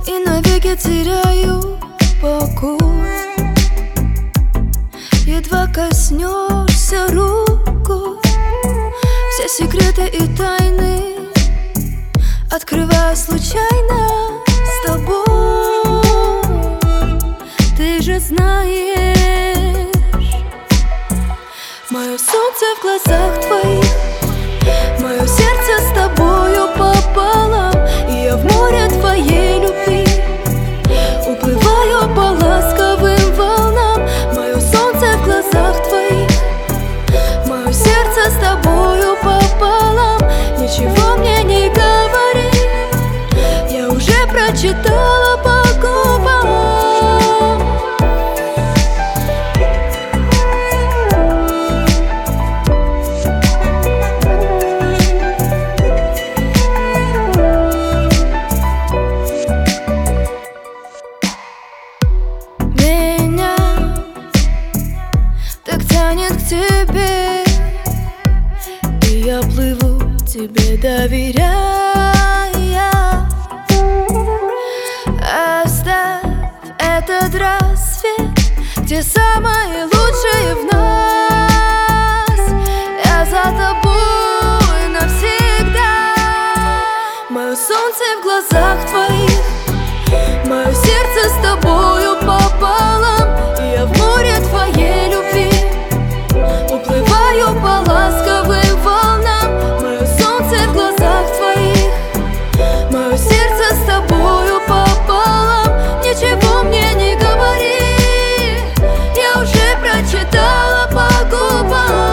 и навеки теряю покой. Едва коснешься рукой, все секреты и тайны открываю случайно с тобой. Ты же знаешь, мое солнце в глазах твоих, мое сердце с тобою пополам, и я в море твоей любви уплываю по ласковым волнам. Мое солнце в глазах твоих, мое сердце с тобою пополам. Ничего мне не говори, я уже прочитала по губам. Меня так тянет к тебе, и я плыву тебе, доверяя. Оставь этот рассвет, где самое лучшее в нас. Я за тобой навсегда. Мое солнце в глазах твоих, мое сердце с тобою пополам, и я в море твоей любви уплываю по ласковым волнам. Мое солнце в глазах твоих, мое сердце с тобою пополам. Ничего мне не говори, я уже прочитала по губам.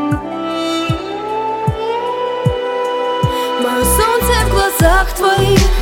Мое солнце в глазах твоих,